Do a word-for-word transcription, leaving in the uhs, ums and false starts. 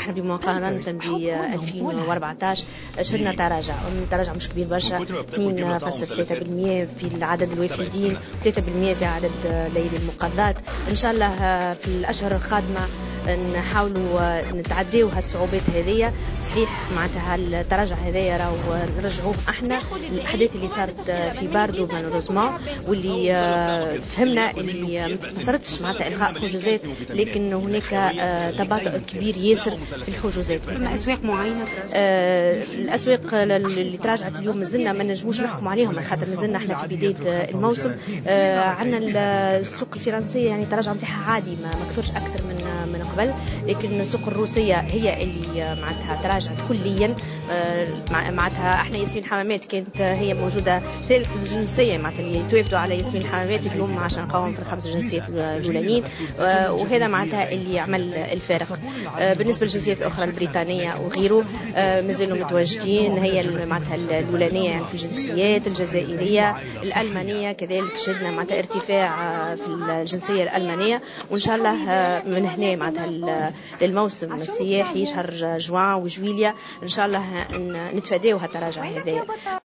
احنا بمقارنة ب ألفين وأربعطاش شهدنا تراجع، تراجع مش كبير برشا، اثنين فاصلة ثلاثة بالمئة في عدد الوافدين، ثلاثة بالمئة في عدد ليالي المقاضات. إن شاء الله في الأشهر القادمة نحاولوا نتعديو هالصعوبات هذية. صحيح معناتها التراجع هذايا راهو نرجعوه احنا الأحداث اللي صارت في باردو مالوروزمون، واللي فهمنا اللي ما صارتش معناتها إلغاء حجوزات، لكن هناك تباطؤ كبير ياسر في الحجوزات. فما أسواق معينة آه الأسواق اللي تراجعت اليوم مازلنا ما نجموش نحكم عليهم، خاطر مازلنا احنا في بداية الموسم. آه عندنا السوق الفرنسية يعني تراجع نتاعها عادي، ما مكثرش أكثر من من قبل، لكن السوق الروسية هي اللي معناتها تراجعت كليا. آه معناتها احنا ياسمين حمامات كانت هي موجودة ثالث جنسية، معناتها اللي توافدوا على ياسمين حمامات اليوم عشان نقاوم في الخمس جنسيات الأولانيين، آه وهذا معناتها اللي عمل الفارق. آه بالنسبة للجنسيات الأخرى البريطانية وغيره آه مازالوا متواجدين، هي معناتها الأولانية يعني في الجنسيات الجزائرية الألمانية كذلك شهدنا معناتها ارتفاع في الجنسية الألمانية. وإن شاء الله من هنا معناتها للموسم السياحي شهر جوان وجويليا إن شاء الله نتفاداو هالتراجع هذا.